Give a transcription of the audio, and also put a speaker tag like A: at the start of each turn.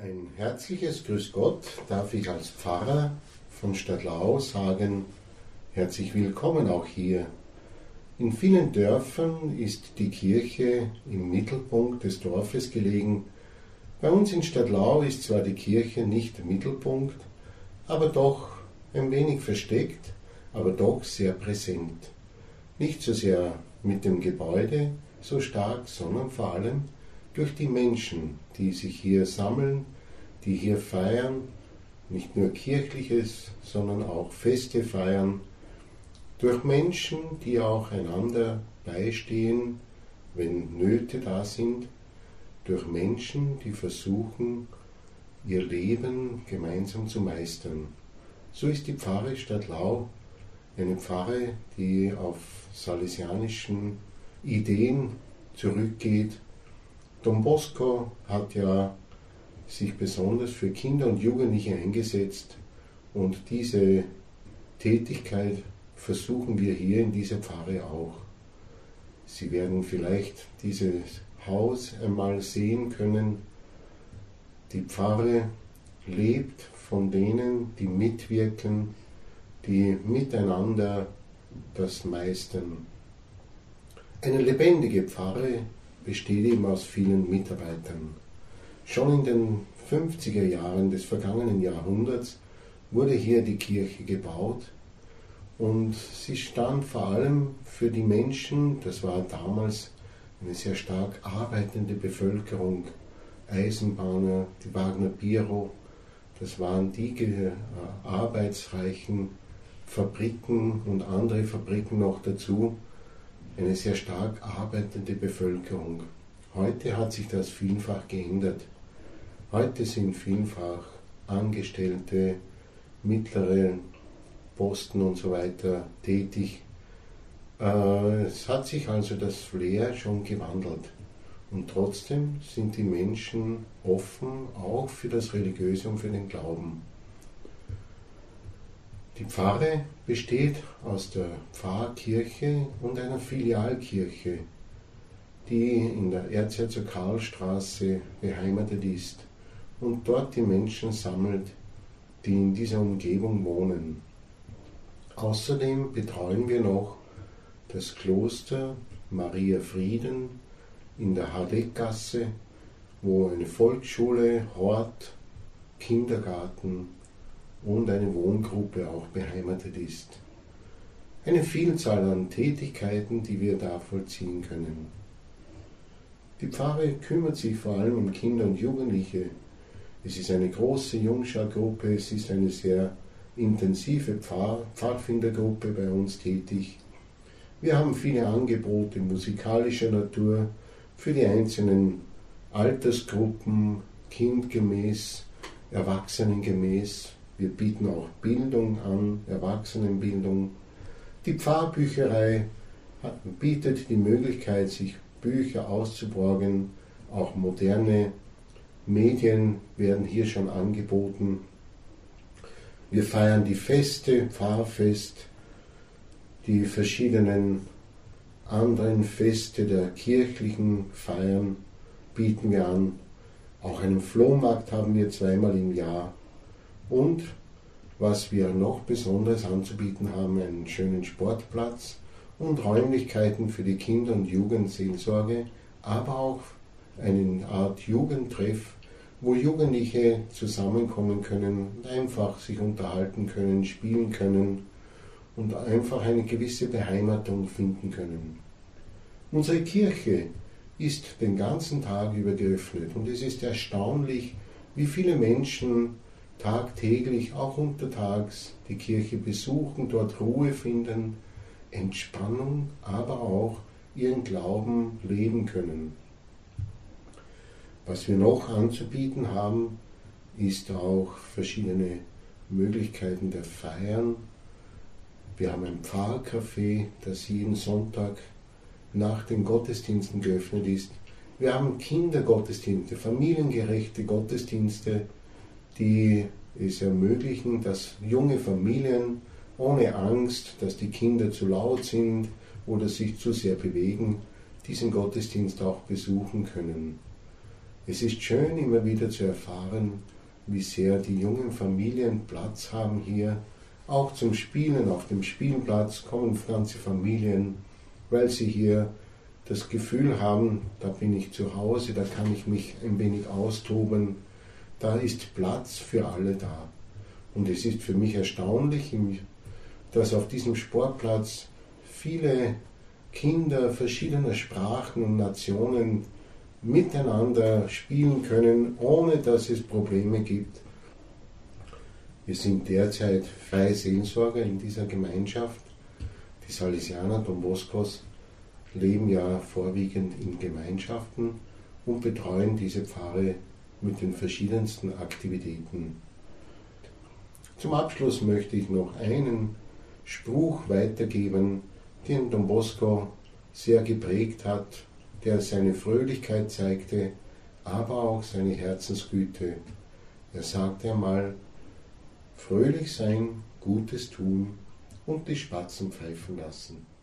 A: Ein herzliches Grüß Gott darf ich als Pfarrer von Stadlau sagen, herzlich willkommen auch hier. In vielen Dörfern ist die Kirche im Mittelpunkt des Dorfes gelegen. Bei uns in Stadlau ist zwar die Kirche nicht der Mittelpunkt, aber doch ein wenig versteckt, aber doch sehr präsent. Nicht so sehr mit dem Gebäude so stark, sondern vor allem durch die Menschen, die sich hier sammeln, die hier feiern, nicht nur Kirchliches, sondern auch Feste feiern, durch Menschen, die auch einander beistehen, wenn Nöte da sind, durch Menschen, die versuchen, ihr Leben gemeinsam zu meistern. So ist die Pfarre Stadlau eine Pfarre, die auf salesianischen Ideen zurückgeht. Don Bosco hat ja sich besonders für Kinder und Jugendliche eingesetzt und diese Tätigkeit versuchen wir hier in dieser Pfarre auch. Sie werden vielleicht dieses Haus einmal sehen können. Die Pfarre lebt von denen, die mitwirken, die miteinander das meistern. Eine lebendige Pfarre besteht eben aus vielen Mitarbeitern. Schon in den 50er Jahren des vergangenen Jahrhunderts wurde hier die Kirche gebaut und sie stand vor allem für die Menschen, das war damals eine sehr stark arbeitende Bevölkerung, Eisenbahner, die Wagner Biro, das waren die arbeitsreichen Fabriken und andere Fabriken noch dazu, eine sehr stark arbeitende Bevölkerung. Heute hat sich das vielfach geändert. Heute sind vielfach Angestellte, mittlere Posten und so weiter tätig. Es hat sich also das Flair schon gewandelt. Und trotzdem sind die Menschen offen, auch für das Religiöse und für den Glauben. Die Pfarre besteht aus der Pfarrkirche und einer Filialkirche, die in der Erzherzog-Karl-Straße beheimatet ist und dort die Menschen sammelt, die in dieser Umgebung wohnen. Außerdem betreuen wir noch das Kloster Maria Frieden in der Hadeckgasse, wo eine Volksschule, Hort, Kindergarten und eine Wohngruppe auch beheimatet ist. Eine Vielzahl an Tätigkeiten, die wir da vollziehen können. Die Pfarre kümmert sich vor allem um Kinder und Jugendliche. Es ist eine große Jungschargruppe, es ist eine sehr intensive Pfadfindergruppe bei uns tätig. Wir haben viele Angebote musikalischer Natur für die einzelnen Altersgruppen, kindgemäß, erwachsenengemäß. Wir bieten auch Bildung an, Erwachsenenbildung. Die Pfarrbücherei bietet die Möglichkeit, sich Bücher auszuborgen. Auch moderne Medien werden hier schon angeboten. Wir feiern die Feste, Pfarrfest, die verschiedenen anderen Feste der kirchlichen Feiern bieten wir an. Auch einen Flohmarkt haben wir zweimal im Jahr. Und was wir noch Besonderes anzubieten haben, einen schönen Sportplatz und Räumlichkeiten für die Kinder- und Jugendseelsorge, aber auch eine Art Jugendtreff, wo Jugendliche zusammenkommen können und einfach sich unterhalten können, spielen können und einfach eine gewisse Beheimatung finden können. Unsere Kirche ist den ganzen Tag über geöffnet und es ist erstaunlich, wie viele Menschen tagtäglich, auch untertags, die Kirche besuchen, dort Ruhe finden, Entspannung, aber auch ihren Glauben leben können. Was wir noch anzubieten haben, ist auch verschiedene Möglichkeiten der Feiern. Wir haben ein Pfarrcafé, das jeden Sonntag nach den Gottesdiensten geöffnet ist. Wir haben Kindergottesdienste, familiengerechte Gottesdienste, die es ermöglichen, dass junge Familien ohne Angst, dass die Kinder zu laut sind oder sich zu sehr bewegen, diesen Gottesdienst auch besuchen können. Es ist schön, immer wieder zu erfahren, wie sehr die jungen Familien Platz haben hier. Auch zum Spielen auf dem Spielplatz kommen ganze Familien, weil sie hier das Gefühl haben, da bin ich zu Hause, da kann ich mich ein wenig austoben, da ist Platz für alle da. Und es ist für mich erstaunlich, dass auf diesem Sportplatz viele Kinder verschiedener Sprachen und Nationen miteinander spielen können, ohne dass es Probleme gibt. Wir sind derzeit freie Seelsorger in dieser Gemeinschaft. Die Salesianer Don Boscos leben ja vorwiegend in Gemeinschaften und betreuen diese Pfarre mit den verschiedensten Aktivitäten. Zum Abschluss möchte ich noch einen Spruch weitergeben, den Don Bosco sehr geprägt hat, der seine Fröhlichkeit zeigte, aber auch seine Herzensgüte. Er sagte einmal: Fröhlich sein, Gutes tun und die Spatzen pfeifen lassen.